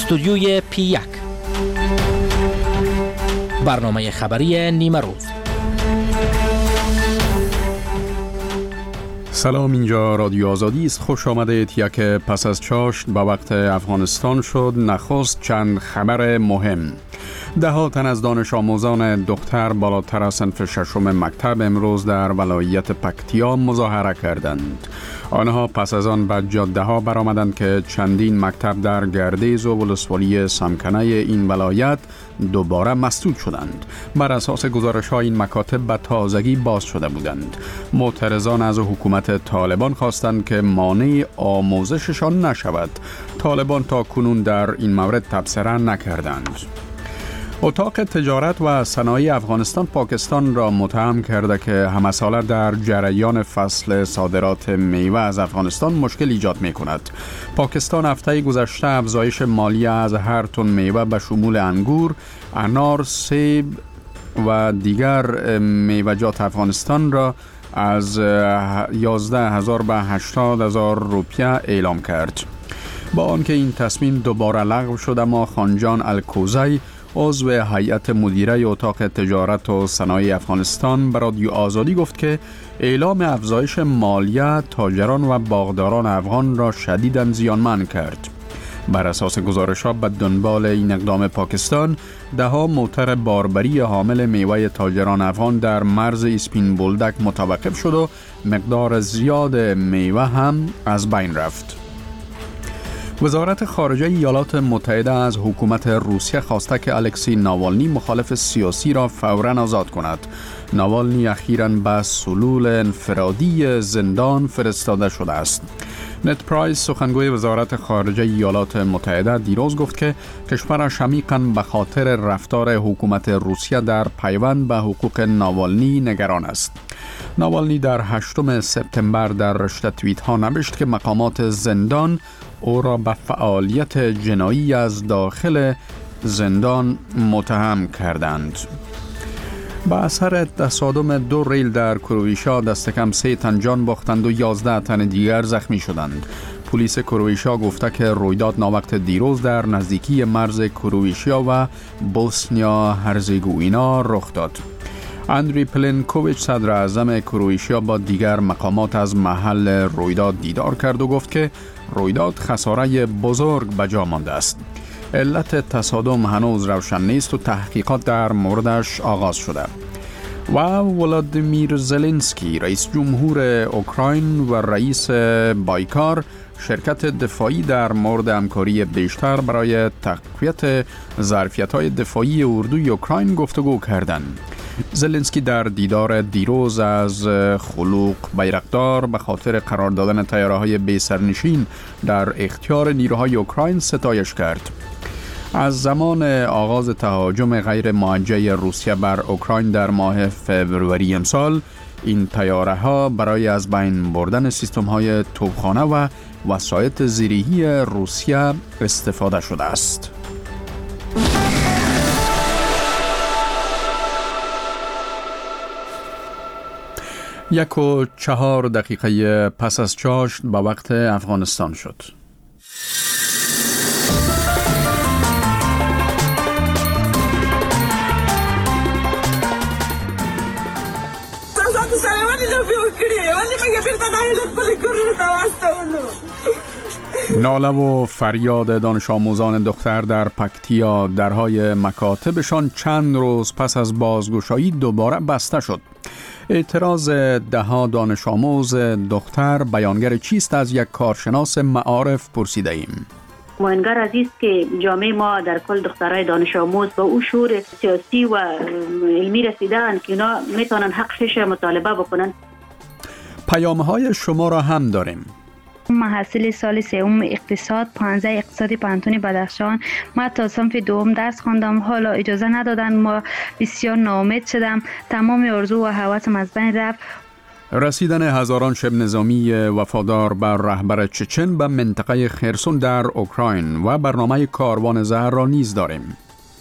استودیوی P1 برنامه خبری نیمه روز. سلام، اینجا رادیو آزادی است. خوش آمدید. یک پس از چاشت به وقت افغانستان شد. نخست چند خبر مهم. 10 تن از دانش آموزان دختر بالاتر از صنف ششم مکتب امروز در ولایت پکتیا مظاهره کردند. آنها پس از آن به جاده ها برآمدند که چندین مکتب در گردیز و ولسوالی سمکنه این ولایت دوباره مسدود شدند. بر اساس گزارش ها این مکاتب به تازگی باز شده بودند. معترضان از حکومت طالبان خواستند که مانع آموزششان نشود. طالبان تا کنون در این مورد تبصره نکردند. اتاق تجارت و صنایع افغانستان پاکستان را متهم کرده که همساله در جریان فصل صادرات میوه از افغانستان مشکل ایجاد می کند. پاکستان هفته گذشته افزایش مالیه از هر تن میوه به شمول انگور، انار، سیب و دیگر میوه‌جات افغانستان را از 11,000 به 80,000 روپیه اعلام کرد. با آنکه این تصمیم دوباره لغو شد، اما خانجان الکوزی عضو هیئت مدیره اتاق تجارت و صنایع افغانستان به رادیو آزادی گفت که اعلام افزایش مالیه تاجران و باغداران افغان را شدیداً زیانمند کرد. بر اساس گزارش‌ها به دنبال این اقدام پاکستان، 10 موتر باربری حامل میوه تاجران افغان در مرز اسپین بولدک متوقف شد و مقدار زیاد میوه هم از بین رفت. وزارت خارجه ایالات متحده از حکومت روسیه خواسته که الکسی ناوالنی مخالف سیاسی را فوراً آزاد کند. ناوالنی اخیراً به سلول انفرادی زندان فرستاده شده است. نت پرایس سخنگوی وزارت خارجه ایالات متحده دیروز گفت که کشورش عمیقاً به خاطر رفتار حکومت روسیه در پیوند به حقوق ناوالنی نگران است. ناوالنی در 8 سپتامبر در رشته توییت ها نوشت که مقامات زندان او را به فعالیت جنایی از داخل زندان متهم کردند. با اثر تصادم 2 ریل در کرواتیا دست کم 3 تن جان باختند و 11 تن دیگر زخمی شدند. پلیس کرواتیا گفته که رویداد ناوقت دیروز در نزدیکی مرز کرواتیا و بوسنیا هرزگوینا رخ داد. اندری پلنکوویچ صدر اعظم کرواتیا با دیگر مقامات از محل رویداد دیدار کرد و گفت که رویداد خساره بزرگ به جا مانده است. علت تصادم هنوز روشن نیست و تحقیقات در موردش آغاز شده. و ولادیمیر زلنسکی رئیس جمهور اوکراین و رئیس بایکار شرکت دفاعی در مورد همکاری بیشتر برای تقویت ظرفیت‌های دفاعی اردوی اوکراین گفتگو کردند. زلنسکی در دیدار دیروز از خلوق بیرقدار به خاطر قرار دادن طیاره‌های بی سرنشین در اختیار نیروهای اوکراین ستایش کرد. از زمان آغاز تهاجم غیر موجه روسیه بر اوکراین در ماه فوریه امسال، این طیاره‌ها برای از بین بردن سیستم‌های توپخانه و وسایط زیرهی روسیه استفاده شده است. 1:04 پس از چاشت به وقت افغانستان شد. ناله و فریاد دانش آموزان دختر در پکتیا درهای مکاتبشان چند روز پس از بازگشایی دوباره بسته شد. اعتراض 10 دانش آموز دختر بیانگر چیست؟ از یک کارشناس معارف پرسیده ایم. مهمتر از است که جامعه ما در کل دخترای دانش آموز با او شعور سیاسی و علمی رسیدن که اونا میتونن حقش مطالبه بکنن. پیام‌های شما را هم داریم. محصل سال 3 اقتصاد 15 اقتصادی پانتون بدخشان. ما تا صنف 2 درس خواندم، حالا اجازه ندادن، ما بسیار ناامید شدم، تمام آرزو و هوسم از بین رفت. رسیدن هزاران شبه نظامی وفادار بر رهبر چچن به منطقه خرسون در اوکراین و برنامه کاروان زهر را نیز داریم.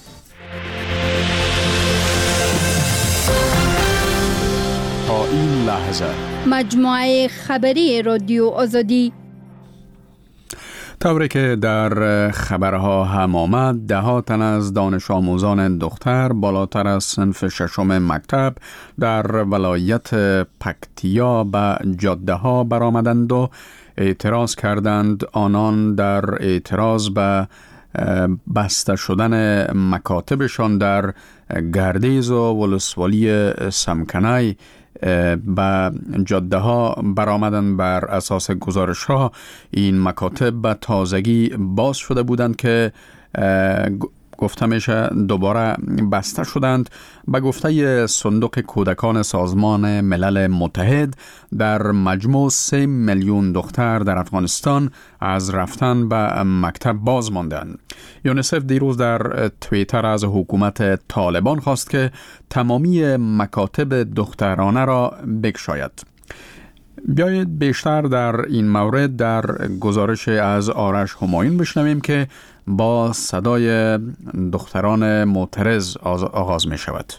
تا این لحظه مجموعه خبری رادیو آزادی. طوری که در خبرها هم آمد، 10 تن از دانش آموزان دختر بالاتر از صنف 6 مکتب در ولایت پکتیا به جاده ها برآمدند و اعتراض کردند. آنان در اعتراض به بسته شدن مکاتبشان در گردیز و ولسوالی سمکنای به جاده ها برآمدند. بر اساس گزارش ها این مکاتب به تازگی باز شده بودند که گفته میشه دوباره بسته شدند. به گفته صندوق کودکان سازمان ملل متحد، در مجموع 3 میلیون دختر در افغانستان از رفتن به مکتب باز ماندند. یونیسف دیروز در توییتر از حکومت طالبان خواست که تمامی مکاتب دخترانه را بگشاید. بیایید بیشتر در این مورد در گزارش از آرش همایون بشنویم که با صدای دختران معترض آغاز می شود.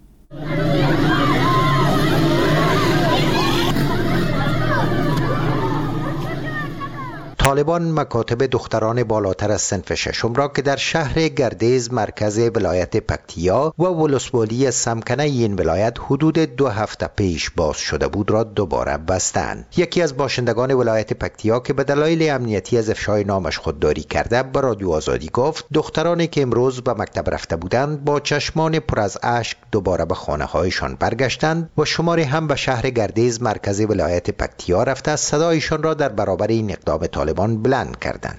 طالبان مکاتب دختران بالاتر از صنف 6 را که در شهر گردیز مرکز ولایت پکتیا و ولسوالی سمکنه این ولایت حدود 2 هفته پیش باز شده بود را دوباره بستند. یکی از باشندگان ولایت پکتیا که به دلایل امنیتی از افشای نامش خودداری کرده به رادیو آزادی گفت دخترانی که امروز به مکتب رفته بودند با چشمان پر از اشک دوباره به خانه هایشان برگشتند و شماری هم به شهر گردیز مرکز ولایت پکتیا رفته صدایشان را در برابر این اقدام طالبان بلند کردند.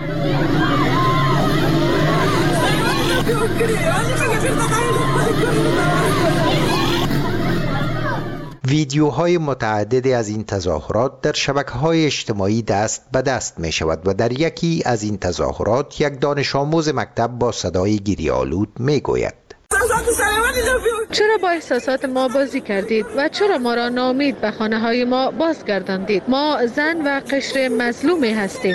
ویدیوهای متعددی از این تظاهرات در شبکه‌های اجتماعی دست به دست می شود و در یکی از این تظاهرات یک دانش آموز مکتب با صدای گریه‌آلود می گوید: چرا با احساسات ما بازی کردید و چرا ما را ناامید به خانه های ما بازگرداندید؟ ما زن و قشر مظلومی هستیم.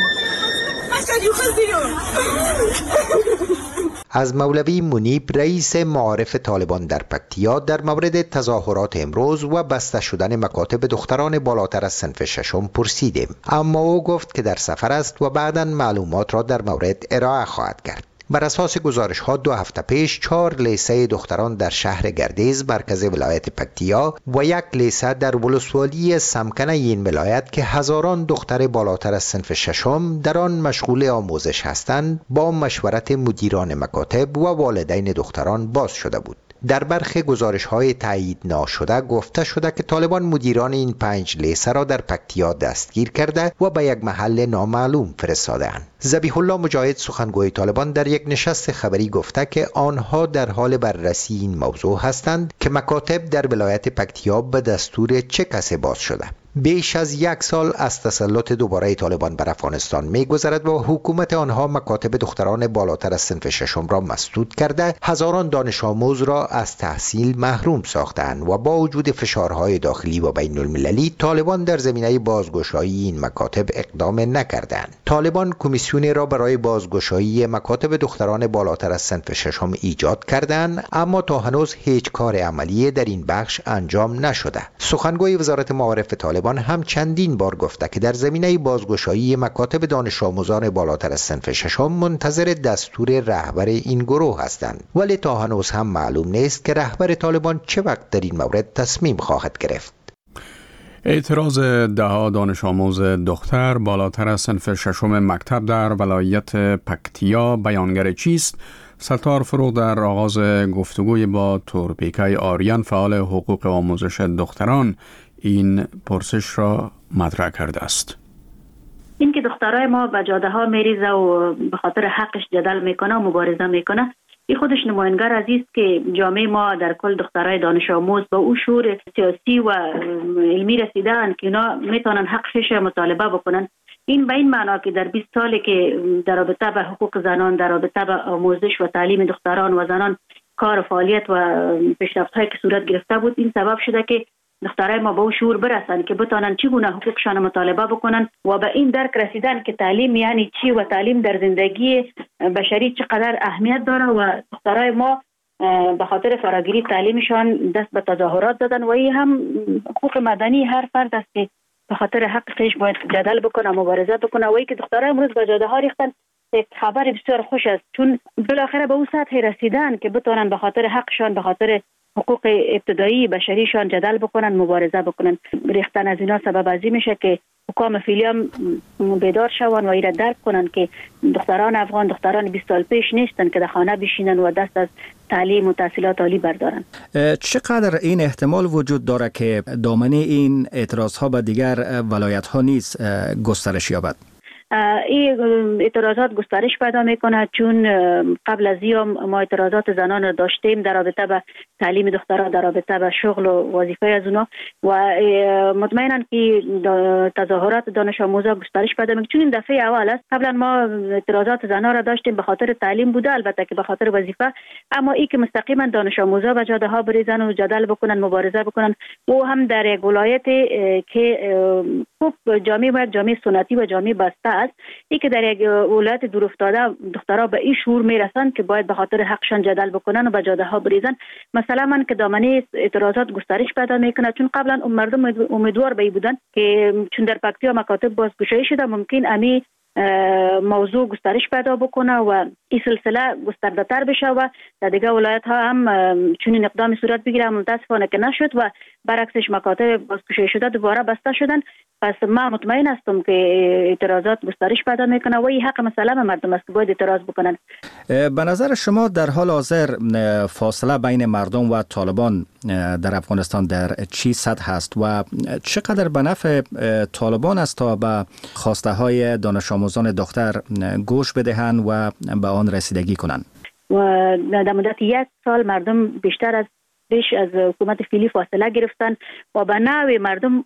از مولوی منیب رئیس معارف طالبان در پکتیا در مورد تظاهرات امروز و بسته شدن مکاتب دختران بالاتر از صنف 6 پرسیدیم، اما او گفت که در سفر است و بعداً معلومات را در مورد ارائه خواهد کرد. بر اساس گزارش ها 2 هفته پیش 4 لیسه دختران در شهر گردیز مرکز ولایت پکتیا و 1 لیسه در ولسوالی سمکنه این ولایت که هزاران دختر بالاتر از صنف 6 در آن مشغول آموزش هستند با مشورت مدیران مکاتب و والدین دختران باز شده بود. در برخی گزارش‌های تایید ناشده گفته شده که طالبان مدیران این 5 لیسه را در پکتیا دستگیر کرده و به یک محل نامعلوم فرستاده‌اند. ذبیح الله مجاهد سخنگوی طالبان در یک نشست خبری گفته که آنها در حال بررسی این موضوع هستند که مکاتب در ولایت پکتیا به دستور چه کسی باز شده. بیش از 1 سال از تسلط دوباره طالبان بر افغانستان می‌گذرد و حکومت آنها مکاتب دختران بالاتر از صنف 6 را مسدود کرده، هزاران دانش آموز را از تحصیل محروم ساختند و با وجود فشارهای داخلی و بین المللی طالبان در زمینه بازگشایی این مکاتب اقدام نکردند. طالبان کمیسیونی را برای بازگشایی مکاتب دختران بالاتر از صنف 6 ایجاد کردند، اما تا هنوز هیچ کار عملی در این بخش انجام نشده. سخنگوی وزارت معارف طالبان هم چندین بار گفته که در زمینه بازگشایی مکاتب دانش آموزان بالاتر از صنف 6 منتظر دستور رهبر این گروه هستند، ولی تا هنوز هم معلوم نیست که رهبر طالبان چه وقت در این مورد تصمیم خواهد گرفت. اعتراض 10 دانش آموز دختر بالاتر از صنف 6 مکتب در ولایت پکتیا بیانگر چیست؟ ستار فروغ در آغاز گفتگوی با تورپیکای آریان فعال حقوق آموزش دختران این پرسش را مطرح کرده است. این که دخترای ما به جاده ها میریزه و به خاطر حقش جدل میکنه و مبارزه میکنه، این خودش نمایانگر از است که جامعه ما در کل دخترای دانش آموز با او شعور سیاسی و علمی رسیدن که اینا میتونن حقش مطالبه بکنن. این به این معنا که در 20 سالی که در رابطه به حقوق زنان، در رابطه به آموزش و تعلیم دختران و زنان کار و فعالیت و پیشرفت‌هایی که صورت گرفته بود، این سبب شده که دخترای ما به او شعور برسن که بتونن چگونه حقوقشان مطالبه بکنن و به این درک رسیدن که تعلیم یعنی چی و تعلیم در زندگی بشری چقدر اهمیت داره. و دخترای ما به خاطر فراگیری تعلیمشان دست به تظاهرات دادن و این هم حقوق مدنی هر فرد است که به خاطر حق خیش باید جدل بکنه، مبارزه بکنه. و که دخترها امروز به جاده ها ریختن، یک خبر بسیار خوش است، چون بالاخره به اون سطح رسیدن که بتونن به خاطر حقشان، به خاطر حقوق ابتدایی بشریشان جدل بکنن، مبارزه بکنن. ریختن از اینا سبب ازی میشه که حکام فعلی هم بیدار شوند و ایره درک کنن که دختران افغان دختران 20 سال پیش نیستن که در خانه بشینن و دست از تعلیم و تحصیلات عالی بردارن. چقدر این احتمال وجود داره که دامنه این اعتراض ها به دیگر ولایت ها نیز گسترش یابد؟ این اعتراضات گسترش پیدا میکنه، چون قبل از این ما اعتراضات زنان را داشتیم در رابطه به تعلیم دخترها، در رابطه به شغل و وظیفه از اونا، و مطمئنا که تظاهرات دانش آموزا گسترش پیدا میکنه، چون این دفعه اول است. قبلا ما اعتراضات زنان را داشتیم به خاطر تعلیم بوده، البته که به خاطر وظیفه، اما این که مستقیما دانش آموزا به جاده ها بریزن و جدل بکنن، مبارزه بکنن، و هم در یک ولایت که خوب جامعه سنتی و جامعه بسته است، ای که در یک ولایت دور افتاده دخترها به این شعور میرسن که باید به خاطر حقشان جدل بکنن و به جاده ها بریزن. مثلا من که دامنه اعتراضات گسترش پیدا میکنه، چون قبلا مردم امیدوار به بودن که چون در پکتیا مکاتب بازگشایی شده، ممکن امی موضوع گسترش پیدا بکنه و این سلسله گسترده تر بشه و در دیگه ولایت ها هم چون این اقدام صورت بگیره. متاسفانه که نشد و برعکسش مکاتب بازگشایی شده دوباره بسته شدن. پس ما مطمئن هستم که اعتراضات گسترش پیدا میکنه و این حق مسلم مردم است که باید اعتراض بکنن. به نظر شما در حال حاضر فاصله بین مردم و طالبان در افغانستان در چی سطح هست و چقدر به نفع طالبان است تا به خواسته های دانش آموزان دختر گوش بدهند و به آن رسیدگی کنند؟ و در مدت 1 سال مردم بیش از حکومت فعلی فاصله گرفتن و به نوع مردم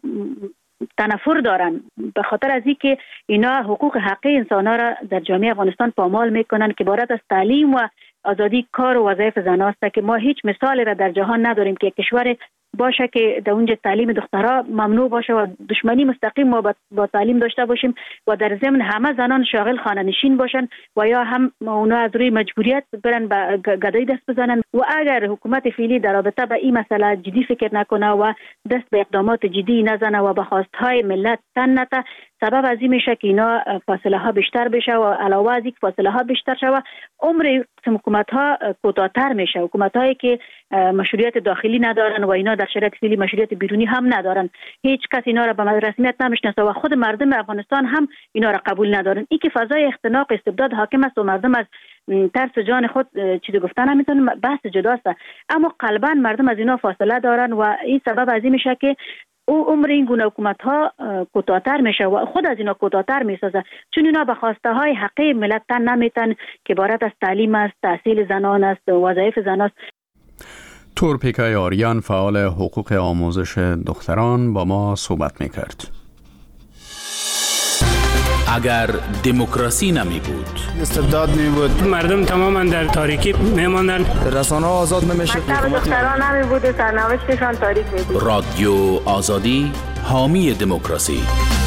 تنفر دارن، به خاطر از اینکه اینا حقوق حقی انسان‌ها را در جامعه افغانستان پامال میکنن که عبارت از تعلیم و آزادی کار و وظایف زنان است، که ما هیچ مثالی را در جهان نداریم که کشور باشه که در اونجا تعلیم دخترها ممنوع باشه و دشمنی مستقیم ما با تعلیم داشته باشیم و در ضمن همه زنان شاغل خانه نشین باشن و یا هم اونا از روی مجبوریت برن به گدایی دست بزنن. و اگر حکومت فعلی در رابطه به این مسئله جدی فکر نکنه و دست به اقدامات جدی نزنه و به خواستهای ملت تن نده، سبب از این میشه که اینا فاصله ها بیشتر بشه و علاوه از این فاصله ها بیشتر شه و عمر حکومت ها کوتاه‌تر میشه. حکومت هایی که مشروعیت داخلی ندارن و اینا در شرایط فعلی مشروعیت بیرونی هم ندارن، هیچ کس اینا را به رسمیت نمیشناسه و خود مردم افغانستان هم اینا را قبول ندارن. این که فضای اختناق استبداد حاکم است و مردم از ترس جان خود چیزی گفتن نمیتونن، بحث جداست، اما قلبا مردم از اینا فاصله دارن و این سبب از این میشه که او عمر این گونه حکومت ها کوتاه‌تر میشه و خود از اینا کوتاه‌تر میسازه، چون اینا به خواسته های حقیقی ملت تن نمیتن که عبارت از تعلیم است، تحصیل زنان است، وظایف زنان است. تورپیکای آریان فعال حقوق آموزش دختران با ما صحبت میکرد. اگر دموکراسی نمی بود، استبداد می بود، مردم تماما در تاریکی میماندن، رسانه آزاد نمیشه، دختران نمی بود، سرنوشتشان تاریک می بود. رادیو آزادی حامی دموکراسی.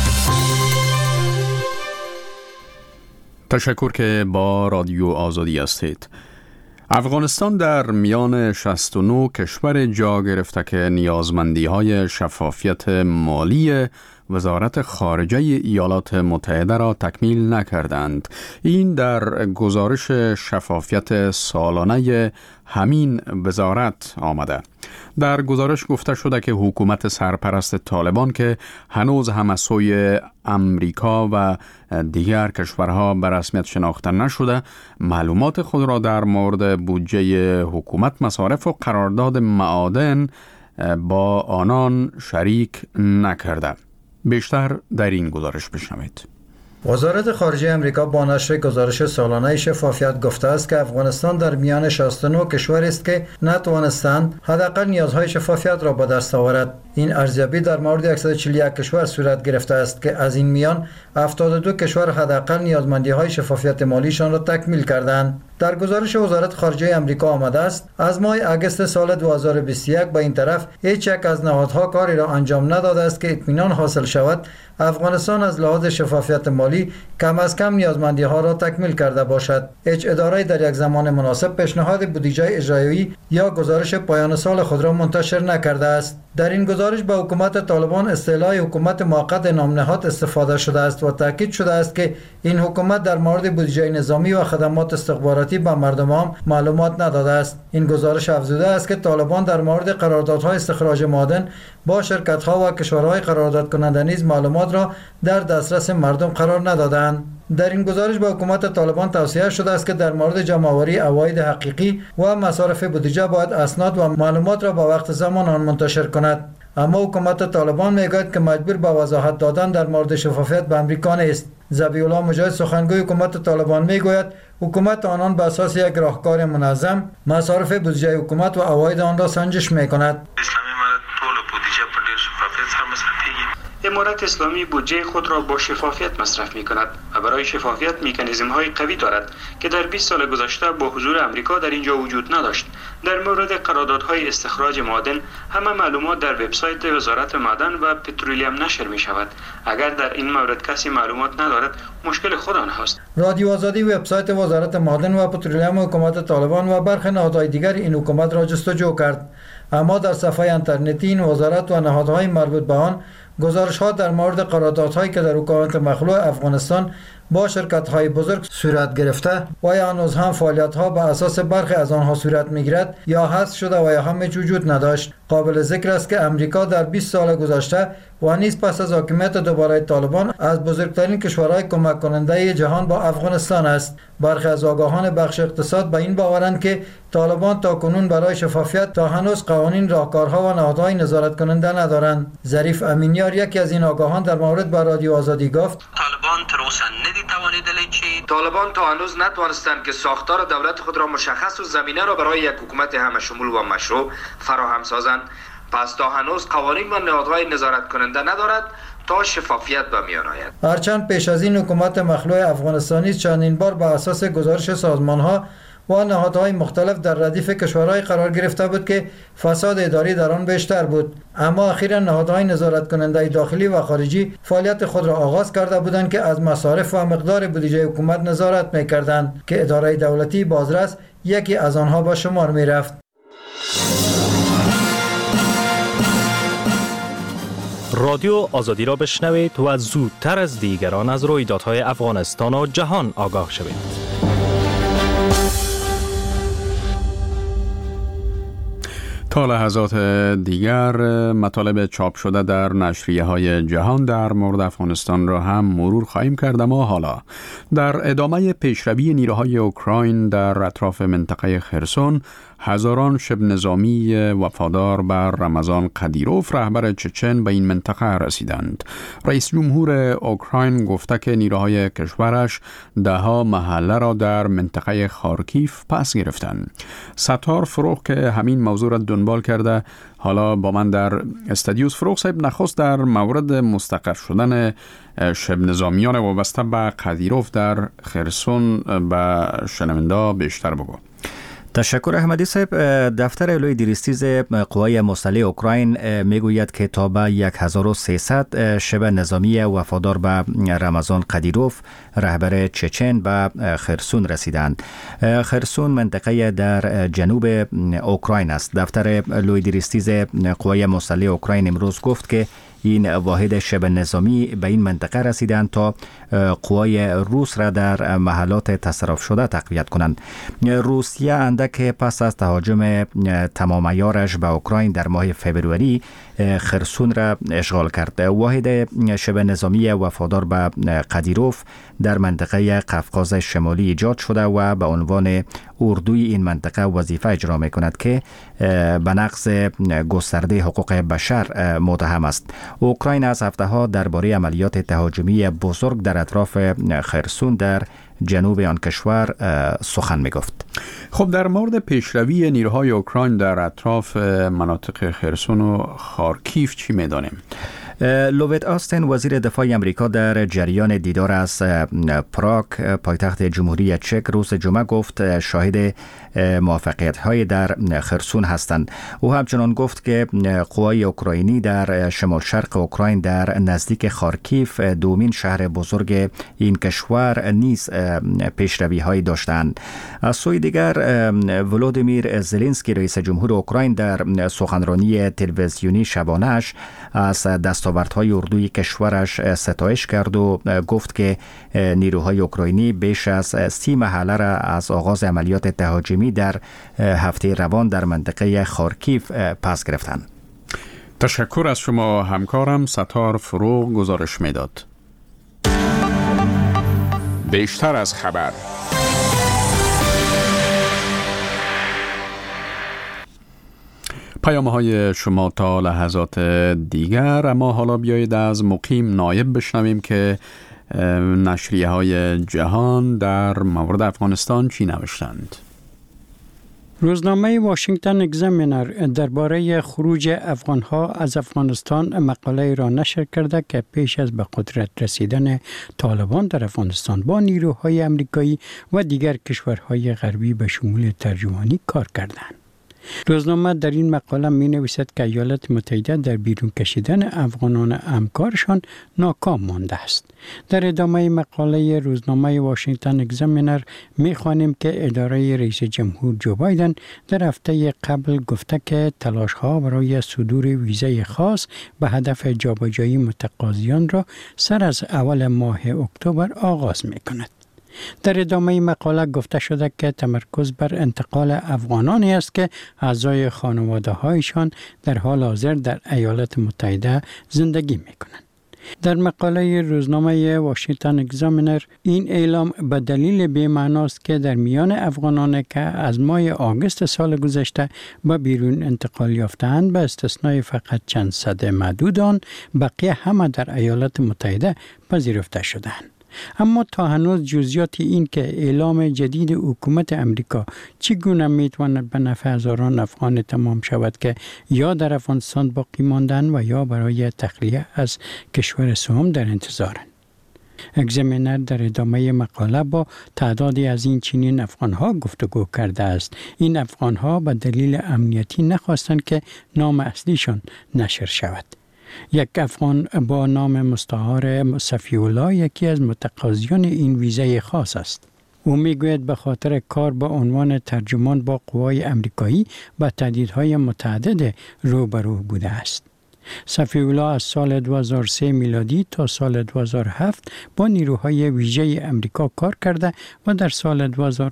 تشکر که با رادیو آزادی هستید. افغانستان در میان 69 کشور جا گرفته که نیازمندی‌های شفافیت مالی وزارت خارجه ایالات متحده را تکمیل نکردند. این در گزارش شفافیت سالانه همین وزارت آمده. در گزارش گفته شده که حکومت سرپرست طالبان که هنوز هم از سوی امریکا و دیگر کشورها به رسمیت شناخته نشده، معلومات خود را در مورد بودجه حکومت، مصارف و قرارداد معادن با آنان شریک نکرده. بیشتر در این گزارش بشنوید. وزارت خارجه امریکا با نشر گزارش سالانه شفافیت گفته است که افغانستان در میان 69 کشور است که نتوانستند حداقل نیازهای شفافیت را به دست آورد. این ارزیابی در مورد 141 کشور صورت گرفته است که از این میان 72 کشور حداقل نیازمندی‌های شفافیت مالیشان را تکمیل کردند. در گزارش وزارت خارجه امریکا آمده است از ماه اگست سال 2021 به این طرف هیچ یک از نهادها کاری را انجام نداده است که اطمینان حاصل شود افغانستان از لحاظ شفافیت مالی کم از کم نیازمندی‌ها را تکمیل کرده باشد. هیچ اداره‌ای در یک زمان مناسب پیشنهاد بودجه اجرایی یا گزارش پایان سال خود را منتشر نکرده است. در این گزارش به حکومت طالبان اصطلاح حکومت موقت نامنهاد استفاده شده است و تاکید شده است که این حکومت در مورد بودجه نظامی و خدمات استخباراتی به مردم معلومات نداده است. این گزارش افزوده است که طالبان در مورد قراردادهای استخراج معدن با شرکت‌ها و کشورهای قرارداد کننده نیز معلومات را در دسترس مردم قرار ندادند. در این گزارش به حکومت طالبان توصیه شده است که در مورد جمع‌آوری عواید حقیقی و مصارف بودجه باید اسناد و معلومات را با وقت زمان آن منتشر کند. اما حکومت طالبان میگوید که مجبور به وضاحت دادن در مورد شفافیت به امریکا نیست. ذبیح الله مجاهد سخنگوی حکومت طالبان میگوید حکومت آنان به اساس یک راهکار منظم مصارف بودجه حکومت و عواید آن را سنجش میکند. امارت اسلامی بودجه خود را با شفافیت مصرف می کند و برای شفافیت مکانیزم های قوی دارد که در 20 سال گذشته با حضور امریکا در اینجا وجود نداشت. در مورد قراردادهای استخراج معدن همه معلومات در وبسایت وزارت معدن و پترولیوم نشر می شود. اگر در این مورد کسی معلومات ندارد مشکل خود آنها است. رادیو آزادی وبسایت وزارت معدن و پترولیوم حکومت طالبان و برخی نهادهای دیگر این حکومت را جستجو کرد، اما در صفحه اینترنتی این وزارت و نهادهای مربوط به آن گزارش‌ها در مورد قراردادهایی که در حکومت مخلوع افغانستان با شرکت‌های بزرگ صورت گرفته و یا هنوز هم فعالیت‌ها به اساس برخی از آنها صورت می‌گیرد یا حذف شده و یا هم وجود نداشت. قابل ذکر است که امریکا در 20 سال گذشته و نیز پس از حاکمیت دوباره طالبان از بزرگترین کشورهای کمک کننده جهان با افغانستان است. برخی از آگاهان بخش اقتصاد به این باورند که طالبان تا کنون برای شفافیت تا هنوز قوانین، راهکارها و نهادهای نظارت کننده ندارند. ظریف امینیار یکی از این آگاهان در مورد با رادیو آزادی گفت طالبان تا هنوز نتوانستند که ساختار دولت خود را مشخص و زمینه را برای یک حکومت همشمول و مشروع فراهم سازند. پس تا هنوز قوانین و نهادهای نظارت کننده ندارد تا شفافیت به میان آید. هرچند پیش از این حکومت مخلوع افغانستانی چندین بار به اساس گزارش سازمان‌ها و نهادهای مختلف در ردیف کشورهای قرار گرفته بود که فساد اداری در آن بیشتر بود، اما اخیراً نهادهای نظارت کننده داخلی و خارجی فعالیت خود را آغاز کرده بودند که از مصارف و مقدار بودجه حکومت نظارت می‌کردند که اداره دولتی بازرس یکی از آنها به شمار می‌رفت. رادیو آزادی را بشنوید و زودتر از دیگران از رویدادهای افغانستان و جهان آگاه شوید. تا لحظات دیگر مطالب چاپ شده در نشریه‌های جهان در مورد افغانستان را هم مرور خواهیم کرد، اما حالا در ادامه پیشروی نیروهای اوکراین در اطراف منطقه خرسون، هزاران شبه نظامی وفادار بر رمضان قدیروف رهبر چچن به این منطقه رسیدند. رئیس جمهور اوکراین گفته که نیروهای کشورش ده‌ها محله را در منطقه خارکیف پس گرفتند. ستار فروغ که همین موضوع را دنبال کرده حالا با من در استودیوس. فروغ صاحب، نخست در مورد مستقر شدن شبه نظامیان وابسته به قدیروف در خرسون به شنونده بیشتر بگو. تشکر احمدی صاحب. دفتر علوی دیرستیز قوای مسلح اوکراین میگوید که تا به 1300 شبه نظامی وفادار به رمضان قدیروف رهبر چچن به خرسون رسیدند. خرسون منطقه در جنوب اوکراین است. دفتر علوی دیرستیز قوای مسلح اوکراین امروز گفت که این واحد شبه نظامی به این منطقه رسیدند تا قوای روس را در محلات تصرف شده تقویت کنند. روسیه اندک پس از تهاجم تمام عیارش به اوکراین در ماه فوریه خرسون را اشغال کرد. واحد شبه نظامی وفادار به قدیروف در منطقه قفقاز شمالی ایجاد شده و به عنوان اردوی این منطقه وظیفه اجرا می کند که به نقض گسترده حقوق بشر متهم است. اوکراین از هفته‌ها درباره عملیات تهاجمی بزرگ در اطراف خرسون در جنوب آن کشور سخن می گفت. خب در مورد پیشروی نیروهای اوکراین در اطراف مناطق خرسون و خارکیف چی می دانیم؟ لوید آستین وزیر دفاع آمریکا در جریان دیدار از پراگ پایتخت جمهوری چک روز جمعه گفت شاهد موفقیت‌های در خرسون هستند. او همچنان گفت که قوای اوکراینی در شمال شرق اوکراین در نزدیک خارکیف دومین شهر بزرگ این کشور نیز پیشروی‌هایی داشتند. از سوی دیگر ولودیمیر زلنسکی رئیس جمهور اوکراین در سخنرانی تلویزیونی شبانه‌اش از دستاوردهای اردوی کشورش ستایش کرد و گفت که نیروهای اوکراینی بیش از 30 محله را از آغاز عملیات تهاجمی در هفته روان در منطقه خارکیف پس گرفتند. تشکر از شما همکارم ستار فروغ گزارش میداد. بیشتر از خبر. پیام‌های شما تا لحظات دیگر، اما حالا بیایید از مقیم نایب بشنویم که نشریه‌های جهان در مورد افغانستان چی نوشتند. روزنامه واشنگتن اگزامینر درباره خروج افغانها از افغانستان مقاله را نشر کرده که پیش از به قدرت رسیدن طالبان در افغانستان با نیروهای امریکایی و دیگر کشورهای غربی به شمول ترجمانی کار کردند. روزنامه در این مقاله می نویسد که ایالات متحده در بیرون کشیدن افغانان همکارشان ناکام مانده است. در ادامه مقاله روزنامه واشنگتن اگزامینر می خوانیم که اداره رئیس جمهور جو بایدن در هفته قبل گفته که تلاش‌ها برای صدور ویزای خاص به هدف جابجایی متقاضیان را سر از اول ماه اکتبر آغاز می کند. در ادامه مقاله گفته شده که تمرکز بر انتقال افغانانی است که اعضای خانواده هایشان در حال حاضر در ایالات متحده زندگی می کنند. در مقاله روزنامه واشنگتن اگزامینر این اعلام به دلیل بی‌معناست که در میان افغانانی که از ماه آگوست سال گذشته به بیرون انتقال یافتند به استثنای فقط چند صد معدود آن بقیه همه در ایالات متحده پذیرفته شدند. اما تا هنوز جزئیات این که اعلام جدید حکومت امریکا چگونه میتواند به نفع هزاران افغان تمام شود که یا در افغانستان باقی ماندن و یا برای تخلیه از کشور سوم در انتظارند. اگزامینر در ادامه مقاله با تعدادی از این چنین افغانها گفتگو کرده است. این افغانها به دلیل امنیتی نخواستند که نام اصلیشان نشر شود. یک افغان با نام مستعار صفی‌الله یکی از متقاضیان این ویزای خاص است. او میگوید به خاطر کار با عنوان ترجمان با قوای امریکایی با تهدیدهای متعدد روبرو بوده است. صفی‌الله از سال 2003 میلادی تا سال 2007 با نیروهای ویژه امریکا کار کرده و در سال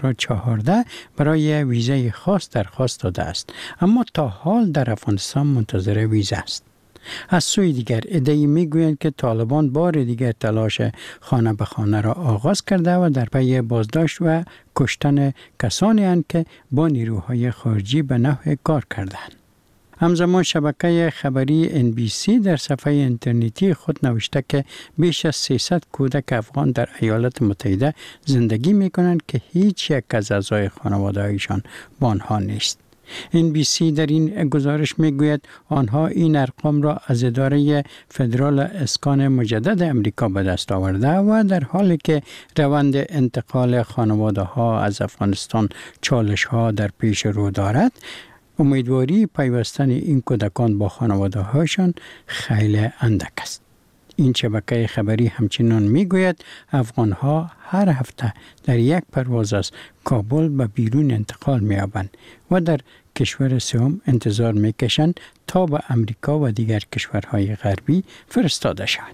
2014 برای ویزای خاص درخواست داده است، اما تا حال در افغانستان منتظر ویزا است. از سوی دیگر عده‌ای میگویند که طالبان بار دیگر تلاش خانه به خانه را آغاز کرده و در پی بازداشت و کشتن کسانی اند که با نیروهای خارجی به نحو کار کردند. همزمان شبکه خبری NBC در صفحه اینترنتی خود نوشته که بیش از 300 کودک افغان در ایالات متحده زندگی می‌کنند که هیچ یک از اعضای خانواده‌هایشان با آنها نیست. NBC در این گزارش میگوید آنها این ارقام را از اداره فدرال اسکان مجدد امریکا به دست آورده و در حالی که روند انتقال خانواده ها از افغانستان چالش ها در پیش رو دارد، امیدواری پیوستن این کودکان با خانواده هاشان خیلی اندک است. این شبکه خبری همچنان میگوید افغانها هر هفته در یک پرواز از کابل به بیرون انتقال می‌یابند و در کشور سوم انتظار می‌کشند تا به امریکا و دیگر کشورهای غربی فرستاده شوند.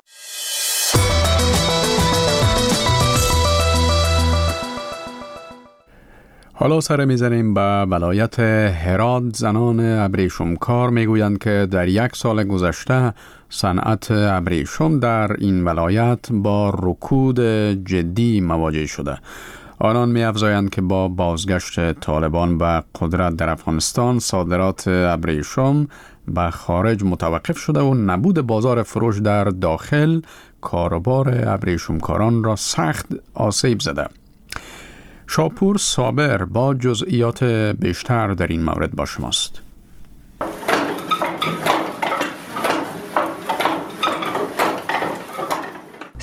حالا سر میزنیم به ولایت هرات. زنان ابریشمکار میگویند که در یک سال گذشته صنعت ابریشم در این ولایت با رکود جدی مواجه شده. آنان می‌افزایند که با بازگشت طالبان به قدرت در افغانستان صادرات ابریشم به خارج متوقف شده و نبود بازار فروش در داخل کاروبار ابریشمکاران را سخت آسیب زده. شاپور صابر با جزئیات بیشتر در این مورد با شماست.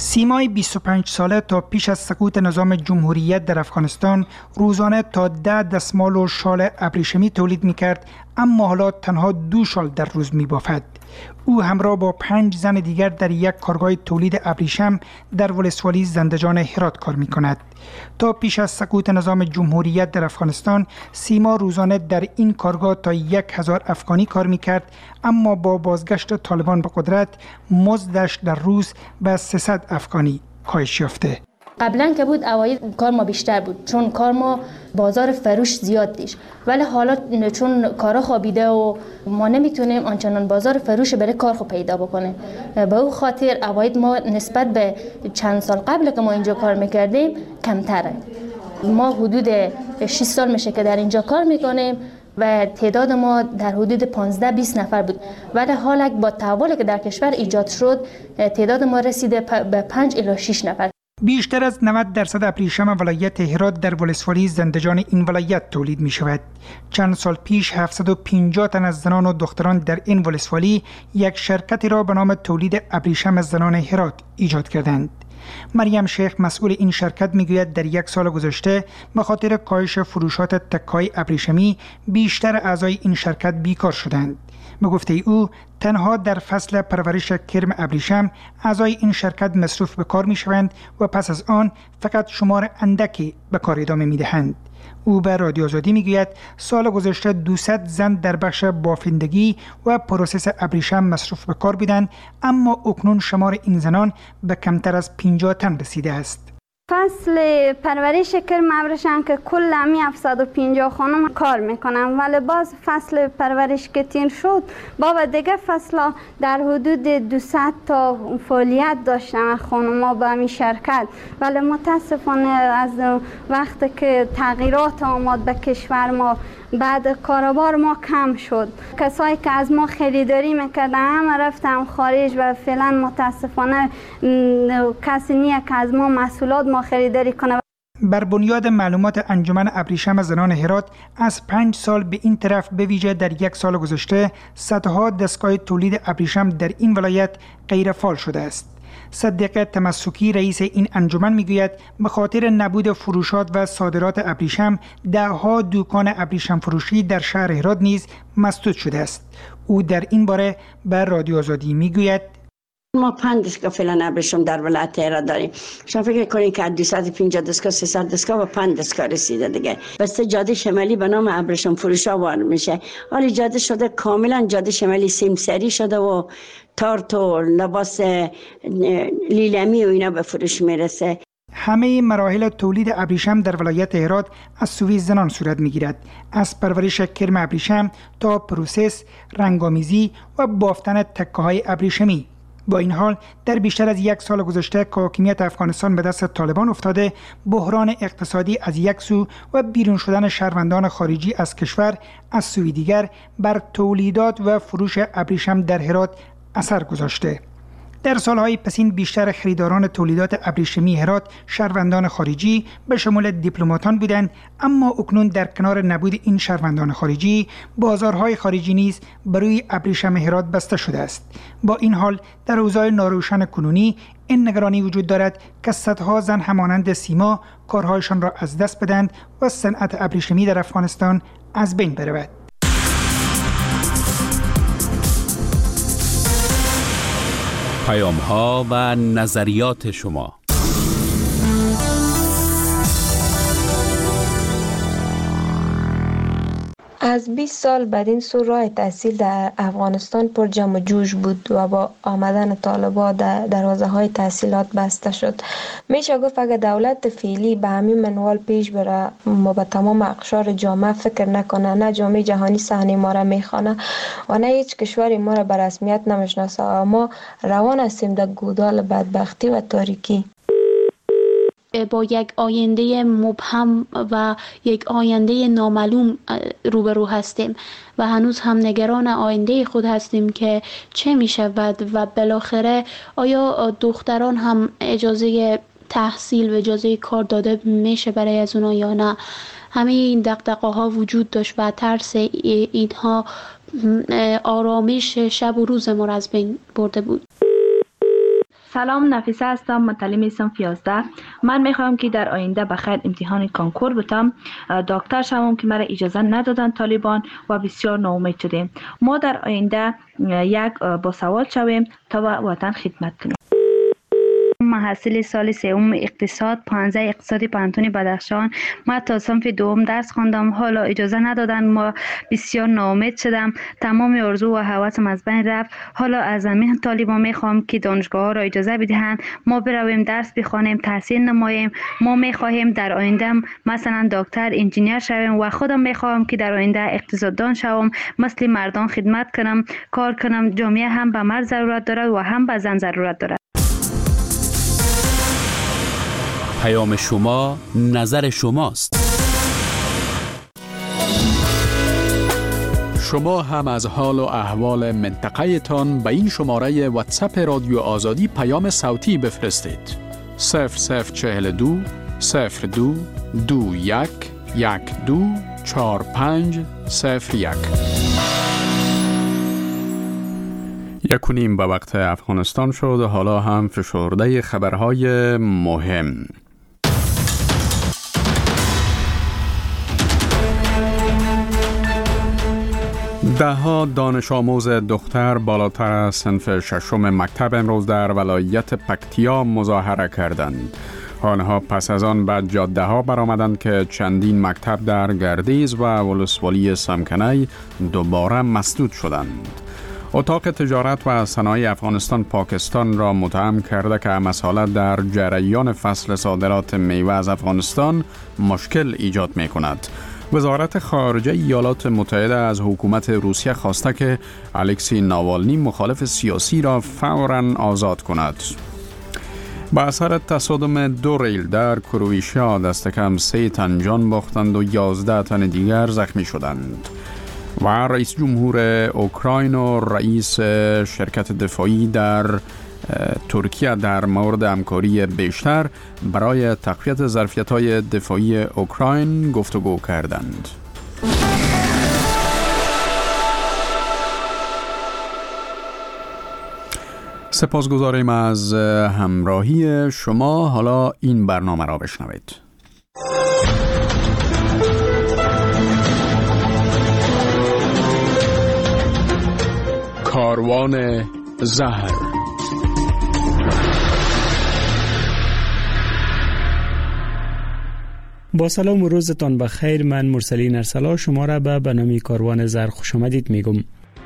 سیمای 25 ساله تا پیش از سقوط نظام جمهوریت در افغانستان روزانه تا 10 دستمال و شال ابریشمی تولید می‌کرد، اما حالا تنها 2 شال در روز می‌بافد. او همراه با 5 زن دیگر در یک کارگاه تولید ابریشم در ولسوالی زندجان هرات کار می‌کند. تا پیش از سقوط نظام جمهوریت در افغانستان، سیما روزانه در این کارگاه تا 1000 افغانی کار می‌کرد، اما با بازگشت طالبان به قدرت مزدش در روز به 300 افغانی کاهش یافته. قبلا که بود اوایل کار ما بیشتر بود، چون کار ما بازار فروش زیاد دیش، ولی حالا چون کارا خوابیده و ما نمیتونیم آنچنان بازار فروش برای کار خو پیدا بکنیم، به او خاطر اوایل ما نسبت به چند سال قبل که ما اینجا کار میکردیم کمتره. ما حدود 6 سال میشه که در اینجا کار میکنیم و تعداد ما در حدود 15-20 نفر بود، ولی حالا با تحولی که در کشور ایجاد شد تعداد ما رسیده به 5 الی 6 نفر. بیشتر از 90% ابریشم ولایت هرات در ولسوالی زندجان این ولایت تولید می شود. چند سال پیش 750 تن از زنان و دختران در این ولسوالی یک شرکتی را به نام تولید ابریشم زنان هرات ایجاد کردند. مریم شیخ مسئول این شرکت میگوید در 1 سال گذشته به خاطر کاهش فروشات تکه‌های ابریشمی بیشتر اعضای این شرکت بیکار شدند. به گفته او تنها در فصل پرورش کرم ابریشم اعضای این شرکت مصروف به کار می شوند و پس از آن فقط شمار اندکی به کار ادامه می دهند. او به رادیو آزادی می گوید سال گذشته 200 زن در بخش بافندگی و پروسس ابریشم مصروف به کار بودند، اما اکنون شمار این زنان به کمتر از 50 تن رسیده است. فصل پرورش کرم ابریشم که کل همی 750 خانم کار میکنم، ولی باز فصل پرورش که تیر شد با دیگه فصل در حدود 200 تا فعالیت داشتم خانم ها به همی شرکت، ولی متاسفانه از وقتی که تغییرات آمد به کشور ما بعد کاروبار ما کم شد. کسایی که از ما خریداری میکردن همه رفتن خارج و فعلا متاسفانه کسی نیه که از ما محصولات ما خریداری کنه. بر بنیاد معلومات انجمن ابریشم زنان هرات از 5 سال به این طرف به ویژه در 1 سال گذشته صدها دستگاه تولید ابریشم در این ولایت غیر فعال شده است. صدیق تمسکی رئیس این انجمن میگوید به خاطر نبود فروشات و صادرات ابریشم 10 دکان ابریشم فروشی در شهر هرات نیز مسدود شده است. او در این باره به رادیو آزادی میگوید ما 5 دستگاه فعلا ابریشم در ولایت هرات داریم. شما فکر کنید که 250 دستگاه 300 دستگاه و 5 دستگاه رسیده دیگه. بسته جاده شمالی به نام ابریشم فروشا وارد میشه. حالا جاده شده کاملا جاده شمالی سیمسری شده و تارت و لباس لیلمی و اینا به فروش میرسه. همه مراحل تولید ابریشم در ولایت هرات از سوی زنان صورت میگیرد، از پرورش کرم ابریشم تا پروسس، رنگامیزی و بافتن تکه‌های ابریشمی. با این حال در بیشتر از 1 سال گذشته که حاکمیت افغانستان به دست طالبان افتاده، بحران اقتصادی از یک سو و بیرون شدن شهروندان خارجی از کشور از سوی دیگر بر تولیدات و فروش ابریشم در هرات اثر گذاشته. در سالهای پسین بیشتر خریداران تولیدات ابریشمی هرات شهروندان خارجی به شمول دیپلماتان بودند، اما اکنون در کنار نبود این شهروندان خارجی بازارهای خارجی نیز برای ابریشم هرات بسته شده است. با این حال در اوضاع ناروشن کنونی این نگرانی وجود دارد که صدها زن همانند سیما کارهایشان را از دست بدند و صنعت ابریشمی در افغانستان از بین برود. پیام‌ها و نظریات شما. از 20 سال بعد این سو راه تحصیل در افغانستان پر جمع و جوش بود و با آمدن طالبان دروازه های تحصیلات بسته شد. میشه گفت اگر دولت فعلی به همین منوال پیش بره ما به تمام اقشار جامعه فکر نکنه، نه جامعه جهانی صحنه ما را میخوانه و نه هیچ کشوری ما را به رسمیت نمیشناسه، ما روان هستیم در گودال بدبختی و تاریکی. با یک آینده مبهم و یک آینده نامعلوم روبرو هستیم و هنوز هم نگران آینده خود هستیم که چه می شود و بالاخره آیا دختران هم اجازه تحصیل و اجازه کار داده میشه برای از اونا یا نه. همه این دغدغه ها وجود داشت و ترس اینها آرامش شب و روز ما را از بین برده بود. سلام، نفیسه هستم، متعلم صنف 11. من میخوام که در آینده بخیر امتحان کنکور بتم، دکتر شوم که مرا اجازه ندادن طالبان و بسیار ناامید شدیم. ما در آینده یک باسواد شویم تا وطن خدمت کنیم. محصل سال سوم اقتصاد 15 اقتصادی پانتون بدخشان. ما تا صنف دوم درس خواندم، حالا اجازه ندادن، ما بسیار ناامید شدم، تمام آرزو و هوسم از بین رفت. حالا از همین طالبان میخوام که دانشگاه ها را اجازه بدهند ما برویم درس بخوانیم، تحصیل نماییم. ما میخواهیم در آینده مثلا دکتر، انجینیر شویم و خودم میخوام که در آینده اقتصاددان شوم، مثل مردان خدمت کنم، کار کنم. جامعه هم به مرد ضرورت دارد و هم به زن ضرورت دارد. پیام شما نظر شماست. شما هم از حال و احوال منطقه تان به این شماره واتساپ رادیو آزادی پیام صوتی بفرستید. 0042 02 21 12 45 01. 1:30 به وقت افغانستان شد. حالا هم فشرده خبرهای مهم. دهها دانش آموز دختر بالاتر از صنف ششم مکتب امروز در ولایت پکتیا مظاهره کردند. آنها پس از آن به جاده ها برآمدند که چندین مکتب در گردیز و ولسوالی سمکنی دوباره مسدود شدند. اتاق تجارت و صنایع افغانستان پاکستان را متهم کرده که مسئله در جریان فصل صادرات میوه از افغانستان مشکل ایجاد می کند. وزارت خارجه ایالات متحده از حکومت روسیه خواسته که الکسی ناوالنی مخالف سیاسی را فوراً آزاد کند. با اثر تصادم 2 ریل در کرواتیا دست کم 3 تن جان باختند و 11 تن دیگر زخمی شدند. و رئیس جمهور اوکراین و رئیس شرکت دفاعی در ترکیه در مورد همکاری بیشتر برای تقویت ظرفیت‌های دفاعی اوکراین گفتگو کردند. سپاسگزاریم از همراهی شما. حالا این برنامه را بشنوید. کاروان زهر. با سلام و روزتان بخیر. من مرسلین ارسلا شما را به برنامه کاروان زهر خوش آمدید میگم.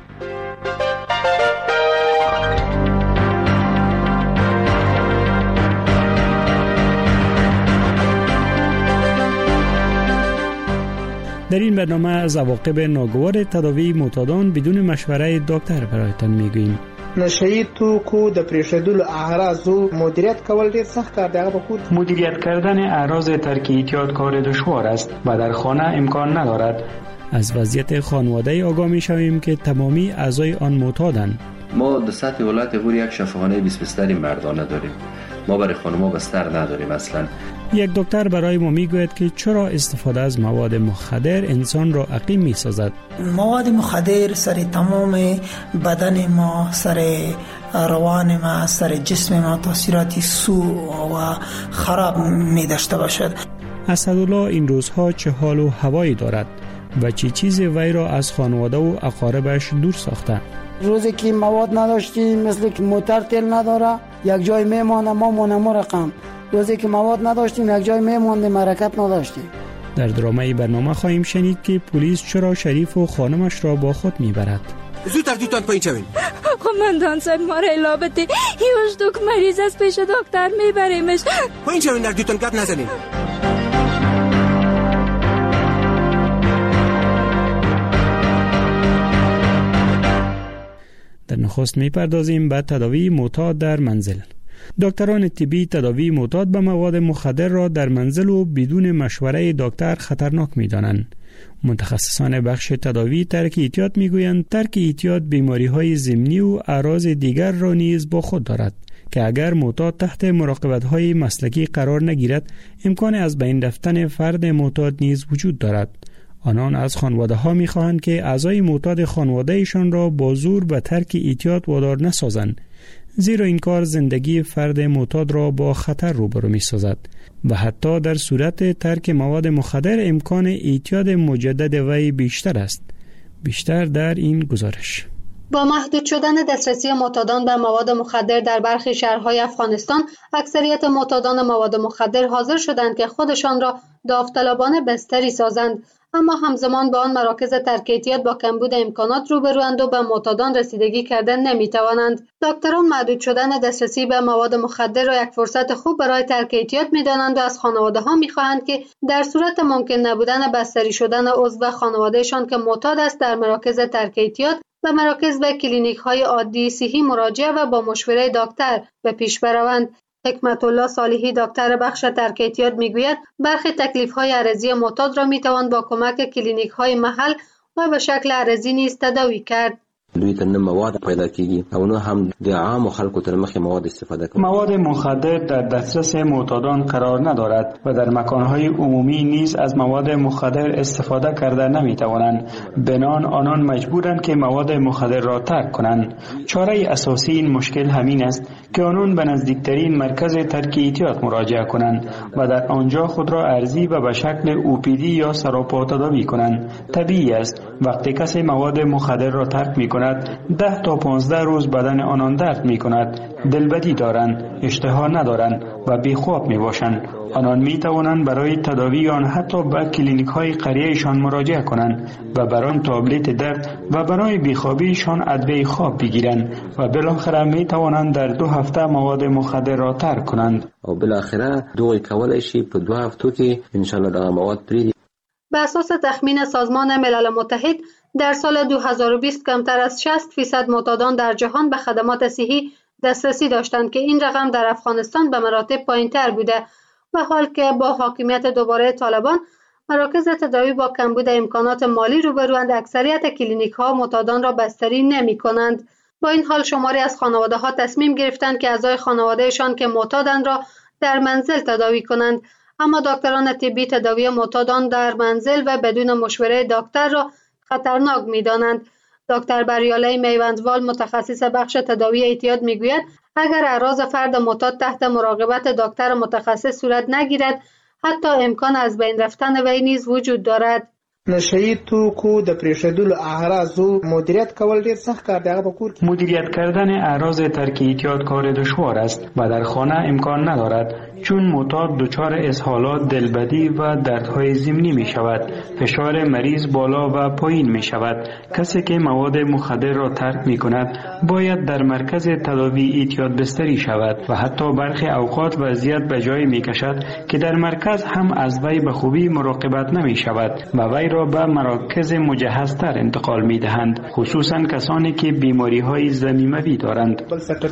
در این برنامه از عواقب ناگوار تداوی معتادان بدون مشوره دکتر برایتان میگوییم. نشه‌ای توکو د پریښودلو اعراضو مدیریت کول ډیر سخت کار دی. مدیریت کردن اعراض ترک اعتیاد کار دشوار است و در خانه امکان ندارد. از وضعیت خانواده آگاه می‌شویم که تمامی اعضای آن معتادند. ما در سطح ولایت غور یک شفاخانه 20 بستری مردانه داریم. ما برای خانم‌ها بستر نداریم اصلاً. یک دکتر برای ما میگوید که چرا استفاده از مواد مخدر انسان را عقیم می‌سازد. مواد مخدر سر تمام بدن ما، سر روان ما، سر جسم ما تاثیراتی سو و خراب می‌داشته باشد. اسدالله این روزها چه حال و هوایی دارد و چه چیزی وی را از خانواده و اقاربش دور ساخته؟ روزی که مواد نداشتیم، مثل که موتر تیل نداره، یک جای میمانه، ما مونم رقم. روزی که مواد نداشتیم یک جای میماندیم، حرکت نداشتیم. در درامه برنامه خواهیم شنید که پلیس چرا شریف و خانمش را با خود میبرد. زودتر دوتان پایین شوین. قماندان صاحب ما را لابده هیوش دوک مریض از پیش دکتر میبریمش. پایین شوین، در دوتان گپ نزنین. در نخست میپردازیم به تداوی معتاد در منزل. دکتران طبی تداوی معتاد به مواد مخدر را در منزل و بدون مشوره دکتر خطرناک می‌دانند. متخصصان بخش تداوی ترک اعتیاد میگویند ترک اعتیاد بیماری‌های ضمنی و اعراض دیگر را نیز با خود دارد که اگر معتاد تحت مراقبت‌های مسلکی قرار نگیرد امکان از بین رفتن فرد معتاد نیز وجود دارد. آنان از خانواده‌ها می‌خواهند که اعضای معتاد خانواده‌شان را با زور به ترک اعتیاد وادار نسازند، زیرا این کار زندگی فرد معتاد را با خطر روبرو می سازد و حتی در صورت ترک مواد مخدر امکان اعتیاد مجدد وی بیشتر است. بیشتر در این گزارش. با محدود شدن دسترسی معتادان به مواد مخدر در برخی شهرهای افغانستان، اکثریت معتادان مواد مخدر حاضر شدند که خودشان را داوطلبانه بستری سازند، اما همزمان با آن مراکز ترک اعتیاد با کمبود امکانات روبروند و به معتادان رسیدگی کردن نمی‌توانند. دکتران محدود شدن دسترسی به مواد مخدر را یک فرصت خوب برای ترک اعتیاد می‌دانند و از خانواده‌ها می‌خواهند که در صورت ممکن نبودن بستری شدن عضو خانوادهشان که معتاد است در مراکز ترک اعتیاد به مراکز و کلینیک‌های عادی صحی مراجعه و با مشوره دکتر به پیش بروند. حکمت الله صالحی دکتر بخش ترک اعتیاد میگوید برخی تکلیف‌های عرضی معتاد را میتوان با کمک کلینیک‌های محل و به شکل عرضی نیز تداوی کرد. دوی ته مواد پیدا کیږي او نو هم د عام خلکو تر مخه مواد استفاده کوي. مواد مخدر در دسترس معتادان قرار ندارد و در مکانهای عمومی نیز از مواد مخدر استفاده کرده نمیتوانند. بنان آنان مجبورند که مواد مخدر را ترک کنند. چاره اساسی این مشکل همین است که آنان به نزدیکترین مرکز ترک اعتیاد مراجعه کنند و در آنجا خود را ارزی و به شکل OPD یا سراپا تداوی کنند. طبیعی است وقتی کسی مواد مخدر را ترک می‌کند 10 تا 15 روز بدن آنان درد می کند، دلبدی دارند، اشتها ندارند و بیخواب می باشند. آنان می توانند برای تداوی آن حتی به کلینیک های قریهشان مراجعه کنند و برای تابلت درد و برای بیخوابیشان ادویه خواب بگیرند و بالاخره می توانند در 2 هفته مواد مخدر را ترک کنند. او بالاخره دوی کولای شي په 2 هفتو کې ان شاء الله دا مواد پریږدي. به اساس تخمین سازمان ملل متحد در سال 2020 کمتر از 60% معتادان در جهان به خدمات صحی دسترسی داشتند که این رقم در افغانستان به مراتب پایین‌تر بوده و حال که با حاکمیت دوباره طالبان مراکز تداوی با کمبود امکانات مالی روبروند، اکثریت کلینیک‌ها معتادان را بستری نمی‌کنند. با این حال شماری از خانواده‌ها تصمیم گرفتند که اعضای خانوادهشان که معتادند را در منزل تداوی کنند، اما دکتران طبی تداوی معتادان در منزل و بدون مشوره دکتر را خطرناک می‌دانند. دکتر بریاله میوندوال متخصص بخش تداوی اعتیاد میگوید اگر اعراض فرد معتاد تحت مراقبت دکتر متخصص صورت نگیرد، حتی امکان از بین رفتن وی نیز وجود دارد. نشه‌ای توکو د پریښودلو اعراضو مدیریت کول ډیر سخت کار دی. مدیریت کردن اعراض ترک اعتیاد کار دشوار است و در خانه امکان ندارد، چون معتاد دچار اسهالات، دلبدی و دردهای ضمنی می شود. فشار مریض بالا و پایین می شود. کسی که مواد مخدر را ترک می کند باید در مرکز تداوی اعتیاد بستری شود و حتی برخی اوقات وضعیت به جایی می کشد که در مرکز هم از وی به خوبی مراقبت نمی شود و وی را به مراکز مجهزتر انتقال می دهند، خصوصا کسانی که بیماری های ضمیموی دارند.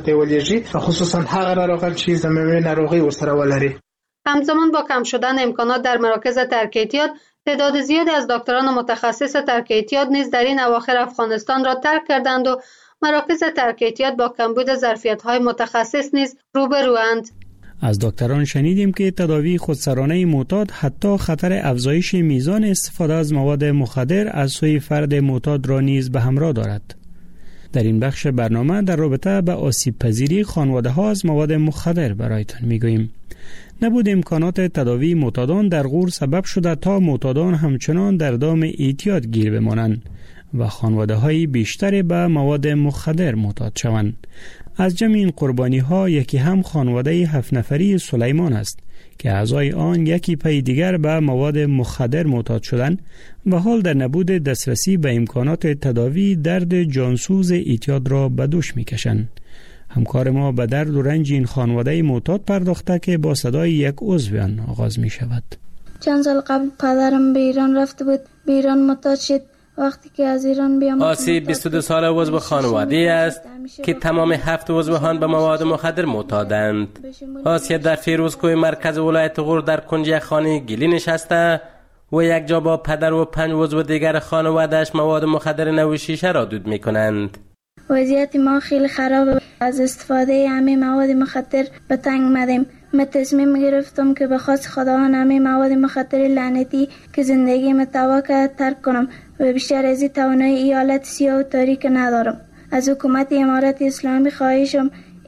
خصوصا هغه ناروغان چې ضمیموي ناروغي ورسره ولري. همزمان با کم شدن امکانات در مراکز ترک اعتیاد، تعداد زیادی از دکتران متخصص ترک اعتیاد نیز در این اواخر افغانستان را ترک کردند و مراکز ترک اعتیاد با کمبود ظرفیت‌های متخصص نیز روبروند. از دکتران شنیدیم که تداوی خودسرانه معتاد حتی خطر افزایش میزان استفاده از مواد مخدر از سوی فرد معتاد را نیز به همراه دارد. در این بخش برنامه در رابطه به آسیب پذیری خانواده ها از مواد مخدر برایتان میگوییم. نبود امکانات تداوی معتادان در غور سبب شده تا معتادان همچنان در دام اعتیاد گیر بمانند و خانواده های بیشتری به مواد مخدر معتاد شوند. از جمع این قربانی ها یکی هم خانواده 7 نفری سلیمان است که اعضای آن یکی پی دیگر به مواد مخدر معتاد شدند و حال در نبود دسترسی به امکانات تداوی درد جانسوز اعتیاد را به دوش می‌کشند. همکار ما به درد و رنج این خانواده معتاد پرداخته که با صدای یک عضو آن آغاز می شود. چند سال قبل پدرم به ایران رفته بود، به ایران معتاد شد. وقتی که از ایران بیام آسی 22 ساله عضو خانواده است که تمام 7 عضوان به مواد مخدر معتادند. آسی در فیروزکوه مرکز ولایت غور در کنج خانه گلی نشسته و یک جا با پدر و 5 عضو دیگر خانواده‌اش مواد مخدر نو شیشه را دود می‌کنند. وضعیت ما خیلی خرابه. از استفاده همه مواد مخدر به تنگ مدیم. من تصمیم گرفتم که به خواست خداوند همه مواد مخدر لعنتی که زندگی متوا کرد ترک کنم و بیشتر از این توانایی ایالت سیاه و تاریک ندارم. از حکومت امارت اسلامی خواهشم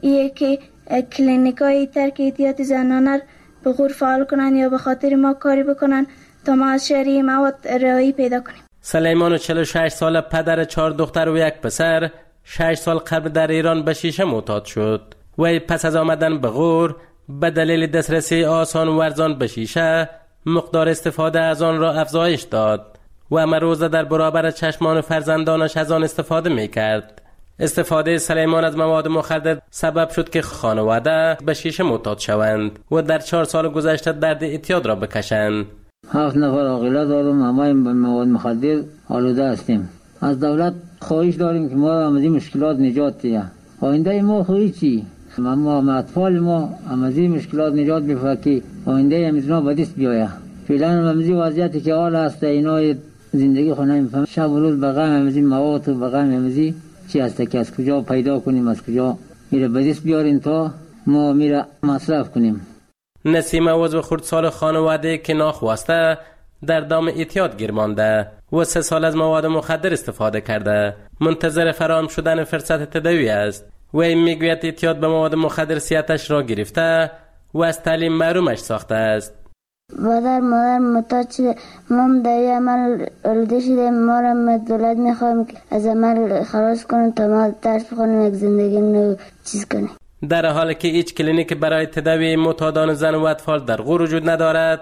که کلینیکای ترک احتیاط زنانه به غور فعال کنن یا به خاطر ما کاری بکنن تا ما از شرعی مواد رهایی پیدا کنیم. سلیمان 46 ساله پدر 4 دختر و 1 پسر 6 سال قبل در ایران به شیشه معتاد شد. وی پس از آمدن به غور به دلیل دسترسی آسان و ارزان به شیشه مقدار استفاده از آن را افزایش داد و همه روزه در برابر چشمان فرزندانش از آن استفاده می کرد. استفاده سلیمان از مواد مخدر سبب شد که خانواده به شیشه معتاد شوند و در 4 سال گذشته درد اعتیاد را بکشند. 7 نفر عائله دارم، همه به مواد مخدر آلوده هستیم. از دولت خواهش داریم که ما را از این مشکلات نجات دهد. آینده ما خویی چی؟ اما اطفال ما از این مشکلات نجات بده که آینده همیزنا به دست بیاید. فعلا از این وضعیتی که حال است اینا زندگی خو نمیفهم. شب و روز به غم از این مواد و به غم از این چی است که از کجا پیدا کنیم، از کجا میره به دست بیاریم تا ما میره مصرف کنیم. نسیمه عضو خردسال خانواده که ناخواسته در دام اعتیاد گیر مانده و 3 سال از مواد مخدر استفاده کرده منتظر فراهم شدن فرصت تداوی است. وی میگوید اعتیاد به مواد مخدر صحتش را گرفته و از تعلیم محرومش ساخته است. مادر معتاد شده، ما در این عمل آلوده شده، ما را دولت میخوایم که از عمل خلاص کنیم تا ما درس بخونیم، یک زندگی نو چیز کنیم. در حالی که هیچ کلینیک برای تداوی معتادان زن و اطفال در غور وجود ندارد،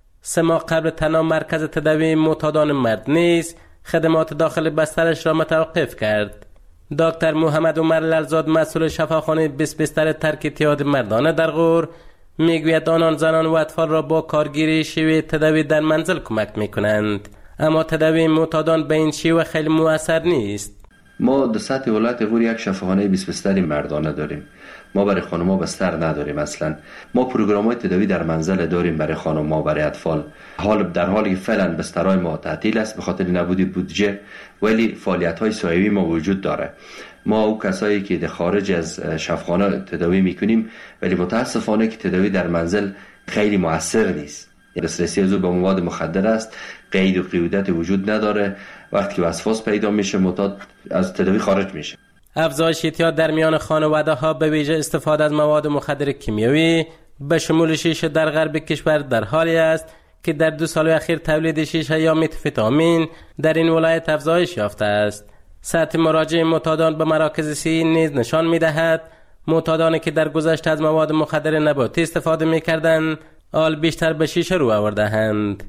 3 ماه قبل تنها مرکز تداوی معتادان مرد نیز خدمات داخل بسترش را متوقف کرد. دکتر محمد عمر للزاد مسئول شفاخانه 20 بستر ترک اعتیاد مردانه در غور میگوید آنان زنان و اطفال را با کارگیری شیوه تداوی در منزل کمک میکنند، اما تداوی معتادان به این شیوه خیلی مؤثر نیست. ما در سطح ولایت غور یک شفاخانه 20 بستری مردانه داریم. ما برای خانم‌ها بستر نداریم اصلا. ما پروگرام‌های تداوی در منزل داریم برای خانم‌ها، برای اطفال. در حالی فعلا بسترهای ما تعطیل است به خاطر نبود بودجه، ولی فعالیت‌های سایه‌ای ما وجود داره. ما او کسایی که در خارج از شفاخانه تداوی میکنیم، ولی متاسفانه که تداوی در منزل خیلی مؤثر نیست. دسترسی از او به مواد مخدر است، قید و قیودت وجود نداره. وقتی که وسواس پیدا میشه معتاد از تداوی خارج میشه. افزایش اعتیاد در میان خانواده ها به ویژه استفاده از مواد مخدر کیمیایی به شمول شیشه در غرب کشور در حالی است که در 2 سال اخیر تولید شیشه یا متامفetamin در این ولایت افزایش یافته است. سطح مراجعه معتادان به مراکز صحی نیز نشان می‌دهد معتادانی که در گذشته از مواد مخدر نباتی استفاده می‌کردند حال بیشتر به شیشه رو آورده‌اند.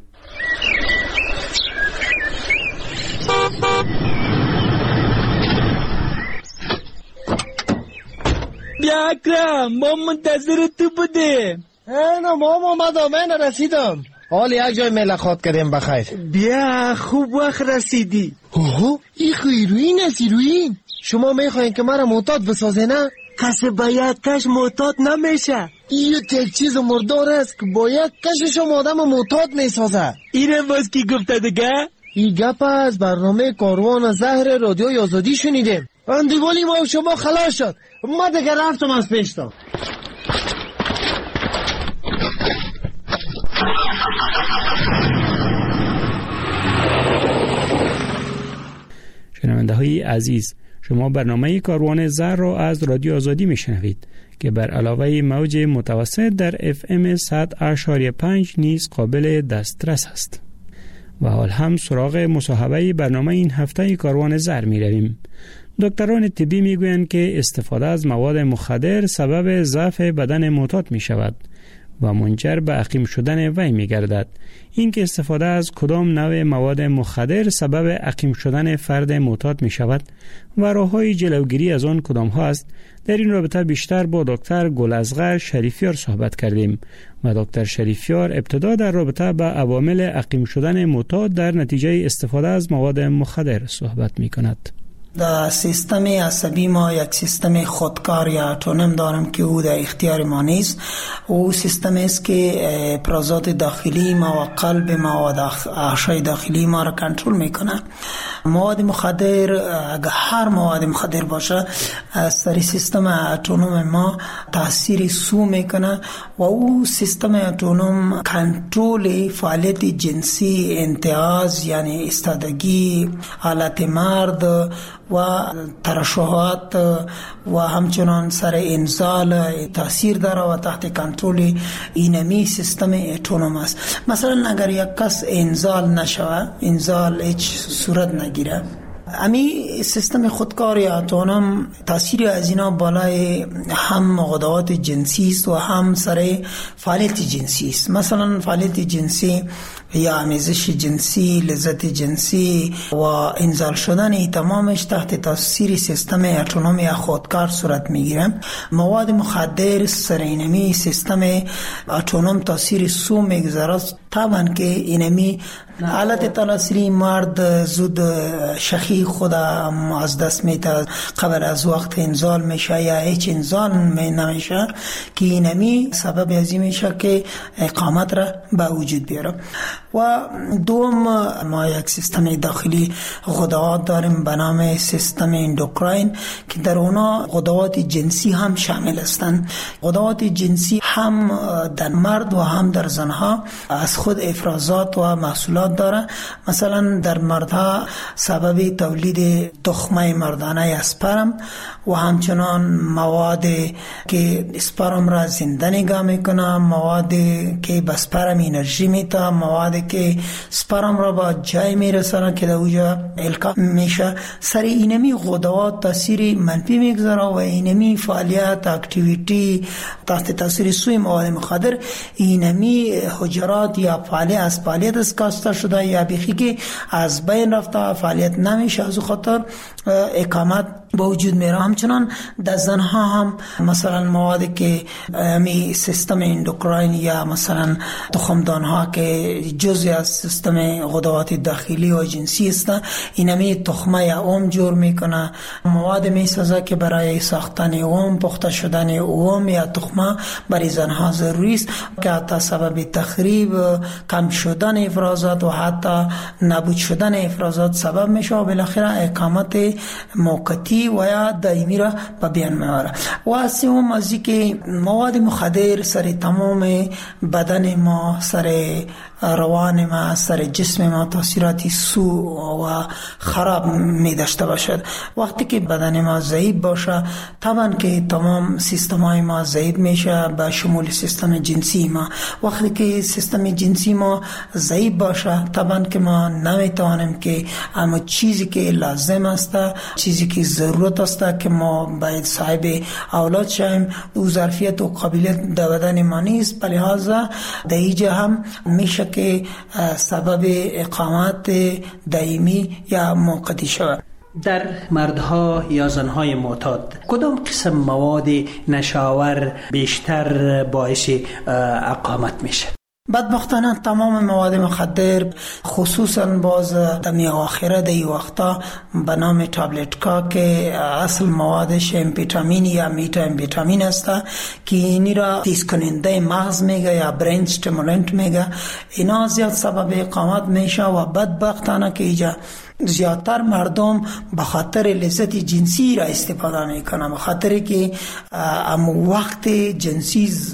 بیا اکرم، ما منتظر تو بودیم. نه ماما من رسیدم. حال یک جای ملاقات کردیم بخیر. بیا خوب وقت رسیدی. اوه این هیروئین است. هیروئین شما میخواین که مرا معتاد بسازه نه؟ کسی با یک کش معتاد نمیشه. این یک چیز مردار است که با یک کش شما آدم معتاد میسازه. اینه باز کی گفته دیگه؟ این گپ از برنامه کاروان زهر رادیوی آزادی شنیدیم. اندیوالی ما شما خلاص شد. ما دیگه رفتم از پیشتا. شنونده های عزیز، شما برنامه کاروان زهر را از رادیو آزادی میشنوید که بر علاوه موج متوسط در FM 100.5 نیز قابل دسترس است. و حال هم سراغ مصاحبه برنامه این هفته کاروان زهر می رویم. دکتران طبی می گویند که استفاده از مواد مخدر سبب ضعف بدن معتاد می شود و منجر به عقیم شدن وی می گردد. این که استفاده از کدام نوع مواد مخدر سبب عقیم شدن فرد معتاد می شود و راه‌های جلوگیری از آن کدام ها است، در این رابطه بیشتر با دکتر گل‌اصغر شریفیار صحبت کردیم و دکتر شریفیار ابتدا در رابطه با عوامل عقیم شدن معتاد در نتیجه استفاده از مواد مخدر صحبت می کند. در سیستم عصبی ما یک سیستم خودکار یا اتونوم دارم که او در اختیار ما نیست. او سیستم است که افرازات داخلی ما و قلب ما و اعضای داخلی ما را کنترل میکنه. مواد مخدر، اگر هر مواد مخدر باشه، از سر سیستم اتونوم ما تاثیر سو میکنه و او سیستم اتونوم کنترل فعالیت جنسی، انتعاض یعنی استادگی، حالت مرد و ترشحات و همچنان سر انزال تاثیر داره و تحت کنترل اینمی سیستم اتونوم است. مثلا اگر یک کس انزال نشوه، انزال هیچ صورت نگیره، امی سیستم خودکار یا اتونوم تاثیر از اینا بالای هم غدوات جنسی است و هم سر فعالیت جنسی است. مثلا فعالیت جنسی یا آمیزش جنسی، لذت جنسی و انزال شدن تمامش تحت تاثیر سیستم اتونوم یا خودکار صورت میگیره. مواد مخدر سر اینمی سیستم اتونوم تاثیر سو میگذاره، طبعا که اینمی حالت تناسلی مرد زود شخی خود از دست میده، قبل از وقت انزال میشه یا هیچ انزال نمیشه که اینمی سبب ازی میشه که اقامت را به وجود بیاره. و دوم ما یک سیستم داخلی غدوات داریم به نام سیستم اندوکراین که در اونا غدوات جنسی هم شامل هستند. غدوات جنسی هم در مرد و هم در زنها از خود افرازات و محصولات داره. مثلا در مردها سبب تولید تخمه مردانه اسپرم و همچنان مواد که اسپرم را زنده نگاه میکنه، مواد که به اسپرم انرژی میده، مواد که اسپرم را با جای میرسانه که در اوجا القا میشه. سر اینمی غدوات تاثیر منفی میگذاره و اینمی فعالیت اکتیویتی تحت تاثیر سوی مواد مخدر اینمی حجرات یا فعالیت از فعالیت اسکاسته شده یا بیخی که از بین رفته فعالیت نمیشه، از خاطر اقامت با وجود میره. همچنان در زنها هم مثلا موادی که می سیستم اندوکراین یا مثلا تخمدان ها که جزئی از سیستم غدوات داخلی و جنسی است، اینمی تخمه یا اوم جور میکنه، مواد میسازه که برای ساختن اوم، پخته شدن اوم یا تخمه برای زنها ضروری است که حتی سبب تخریب، کم شدن افرازات و حتی نابود شدن افرازات سبب میشه و بالاخره اقامت موقتی و یا دائمی را به بیان میاره. و سوم از اینکه مواد مخدر سر تمام بدن ما، سر روان ما، سر جسم ما تاثیراتی سو و خراب می داشته باشد. وقتی که بدن ما ضعیف باشه طبعا که تمام سیستم های ما ضعیف میشه به شمول سیستم جنسی ما. وقتی که سیستم جنسی ما ضعیف باشه طبعا که ما نمیتوانیم که اما چیزی که لازم است، چیزی که ضرورت است که ما باید صاحب اولاد شویم، او ظرفیت و قابلیت در بدن ما نیست. به لحاظ دیجه هم میشه که سبب اقامت دائمی یا موقتی شود. در مردها یا زنهای معتاد کدام قسم مواد نشاور بیشتر باعث اقامت میشه؟ بدبختانه تمام مواد مخدر خصوصا باز دمی آخره دی وقتا به نام تابلت کا که اصل موادش امفیتامین یا میتا امفیتامین است که اینی را تیز کننده مغز میگه یا برین استیمولنت میگه، اینا زیاد سبب اقامت میشه و بدبختانه که ایجا زیادتر مردم به خاطر لذت جنسی را استفاده میکنن، به خاطر که وقت جنسی